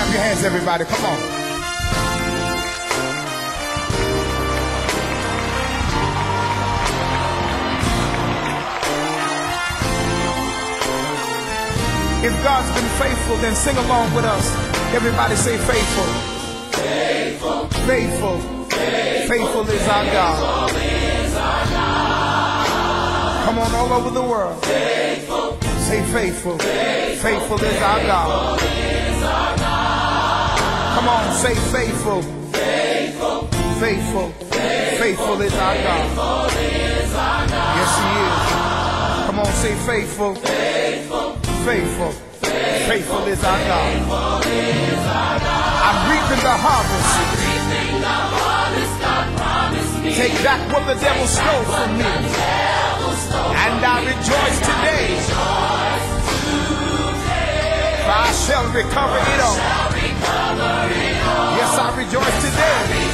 Clap your hands, everybody. Come on. If God's been faithful, then sing along with us. Everybody say faithful. Faithful. Faithful. Faithful is our God. Come on, all over the world. Faithful. Say faithful. Faithful is our God. Come on, say faithful. Faithful. Faithful. Faithful is our God. Yes, He is. Come on, say faithful. Faithful. Faithful is our God. I'm reaping the harvest. Take back what the devil stole from me. And I rejoice today. For I shall recover it all. Yes, I rejoice today.